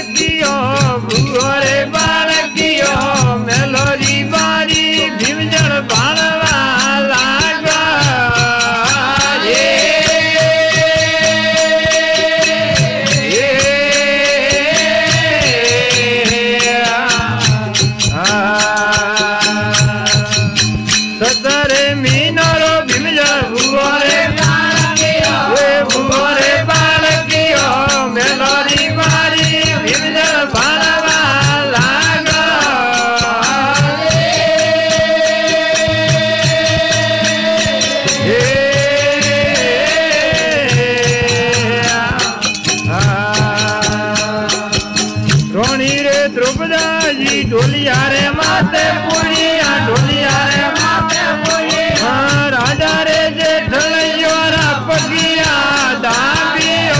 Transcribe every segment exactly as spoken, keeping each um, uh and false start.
बालकियो भूरे बालकियो मेलोरी बारी भीमजन बालवा लागा ये सतरे मीनरो भीमजन भूरे बालकियो भूरे बालकियो मेलोरी बारी भीमजन बालवा लागा रोणी रे द्रौपदा जी ढोलिया रे माते पुड़िया ढोलिया रे माते पुड़िया राजा रे जे ढलैयोरा पगिया दाबियो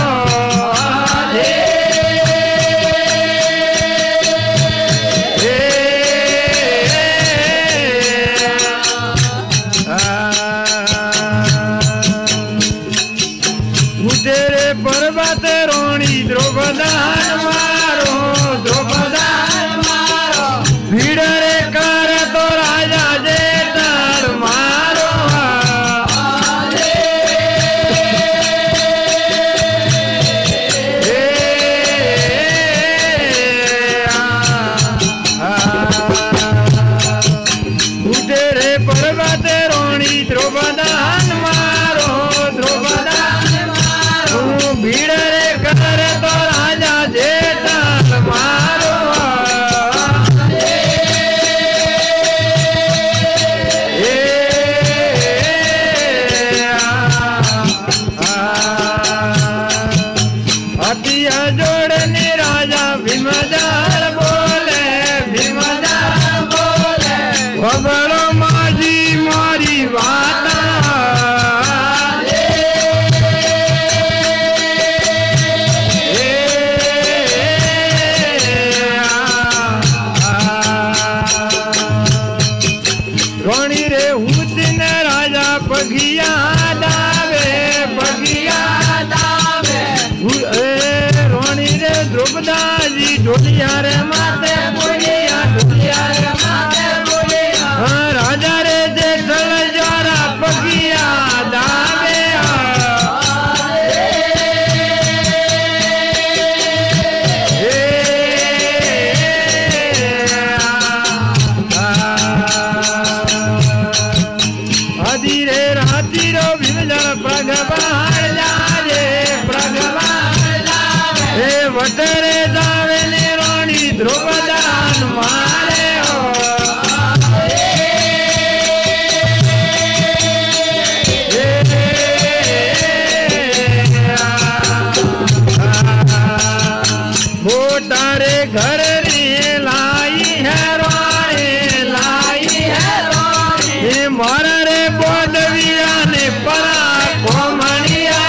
तेरे पर्वत रोणी द्रौपदा मारो द्रौपदा मारो भीड़ रे कर तो राजा जे तार मारो तेरे पर्वत रोणी द्रौपदा मारो द्रौपदा भीड़ रे कर तो राजा जेठा मारो अतिया जोड़ने राजा भीमजार बोले भीमजार बोले खबरो माजी मारी वाता रोणी रे उदिन राजा पगिया दावे पगिया दावे रोणी रे द्रौपदा जी ढोलिया रे माते पुड़िया ढोलिया रे माते पुड़िया राजा रे जे ढल जोरा पगिया दावे धीरे राती रो भीमजन प्रगवान जाजे प्रगवान जावे हे वटरे जावे ने रोणी द्रौपदा मारे हो मोटारे घर रे लाई है रोणी लाई है रोणी मारा बोधविया ने परा कोमणिया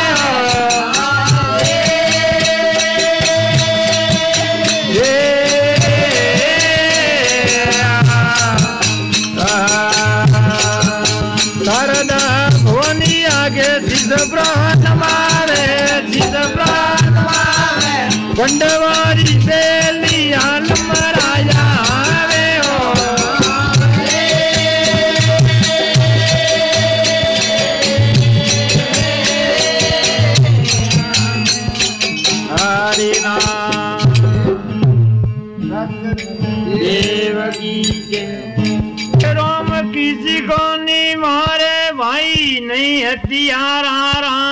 शारदा भोनी आगे जिद प्राण मारे जिद प्राण मारे बंडवारी बेलिया राजा आवे हो देवकी के राम किसी को नहीं मारे भाई नहीं हथियार